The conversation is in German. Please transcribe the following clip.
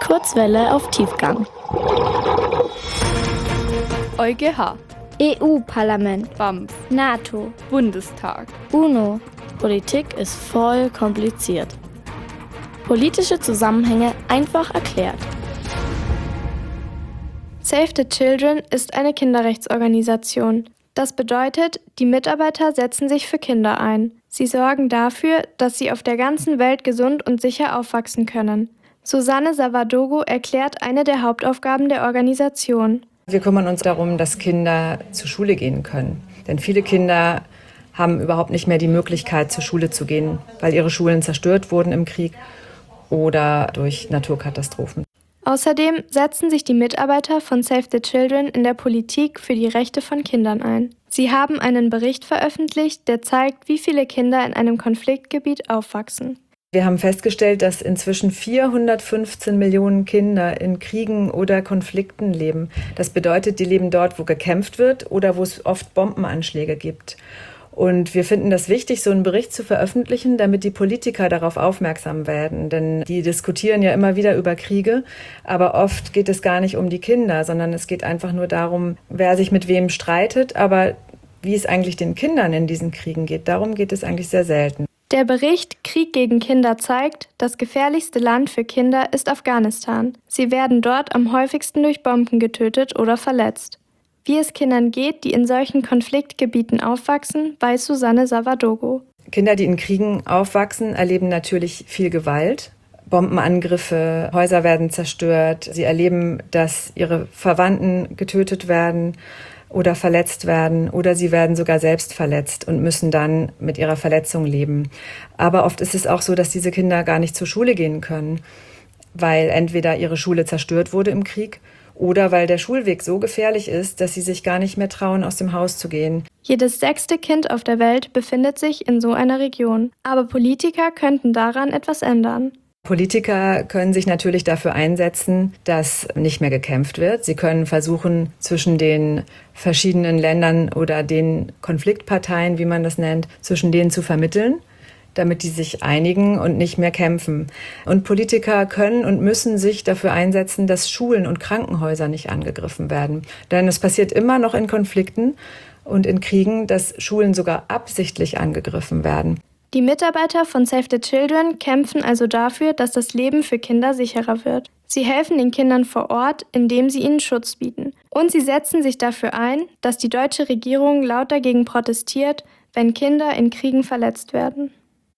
Kurzwelle auf Tiefgang. EuGH, EU-Parlament, BAMF, NATO, Bundestag. UNO. Politik ist voll kompliziert. Politische Zusammenhänge einfach erklärt. Save the Children ist eine Kinderrechtsorganisation. Das bedeutet, die Mitarbeiter setzen sich für Kinder ein. Sie sorgen dafür, dass sie auf der ganzen Welt gesund und sicher aufwachsen können. Susanne Savadogo erklärt eine der Hauptaufgaben der Organisation. Wir kümmern uns darum, dass Kinder zur Schule gehen können. Denn viele Kinder haben überhaupt nicht mehr die Möglichkeit, zur Schule zu gehen, weil ihre Schulen zerstört wurden im Krieg oder durch Naturkatastrophen. Außerdem setzen sich die Mitarbeiter von Save the Children in der Politik für die Rechte von Kindern ein. Sie haben einen Bericht veröffentlicht, der zeigt, wie viele Kinder in einem Konfliktgebiet aufwachsen. Wir haben festgestellt, dass inzwischen 415 Millionen Kinder in Kriegen oder Konflikten leben. Das bedeutet, die leben dort, wo gekämpft wird oder wo es oft Bombenanschläge gibt. Und wir finden das wichtig, so einen Bericht zu veröffentlichen, damit die Politiker darauf aufmerksam werden. Denn die diskutieren ja immer wieder über Kriege, aber oft geht es gar nicht um die Kinder, sondern es geht einfach nur darum, wer sich mit wem streitet. Aber wie es eigentlich den Kindern in diesen Kriegen geht, darum geht es eigentlich sehr selten. Der Bericht Krieg gegen Kinder zeigt, das gefährlichste Land für Kinder ist Afghanistan. Sie werden dort am häufigsten durch Bomben getötet oder verletzt. Wie es Kindern geht, die in solchen Konfliktgebieten aufwachsen, weiß Susanne Savadogo. Kinder, die in Kriegen aufwachsen, erleben natürlich viel Gewalt. Bombenangriffe, Häuser werden zerstört. Sie erleben, dass ihre Verwandten getötet werden oder verletzt werden oder sie werden sogar selbst verletzt und müssen dann mit ihrer Verletzung leben. Aber oft ist es auch so, dass diese Kinder gar nicht zur Schule gehen können, weil entweder ihre Schule zerstört wurde im Krieg oder weil der Schulweg so gefährlich ist, dass sie sich gar nicht mehr trauen, aus dem Haus zu gehen. Jedes 6. Kind auf der Welt befindet sich in so einer Region. Aber Politiker könnten daran etwas ändern. Politiker können sich natürlich dafür einsetzen, dass nicht mehr gekämpft wird. Sie können versuchen, zwischen den verschiedenen Ländern oder den Konfliktparteien, wie man das nennt, zwischen denen zu vermitteln, damit die sich einigen und nicht mehr kämpfen. Und Politiker können und müssen sich dafür einsetzen, dass Schulen und Krankenhäuser nicht angegriffen werden. Denn es passiert immer noch in Konflikten und in Kriegen, dass Schulen sogar absichtlich angegriffen werden. Die Mitarbeiter von Save the Children kämpfen also dafür, dass das Leben für Kinder sicherer wird. Sie helfen den Kindern vor Ort, indem sie ihnen Schutz bieten. Und sie setzen sich dafür ein, dass die deutsche Regierung laut dagegen protestiert, wenn Kinder in Kriegen verletzt werden.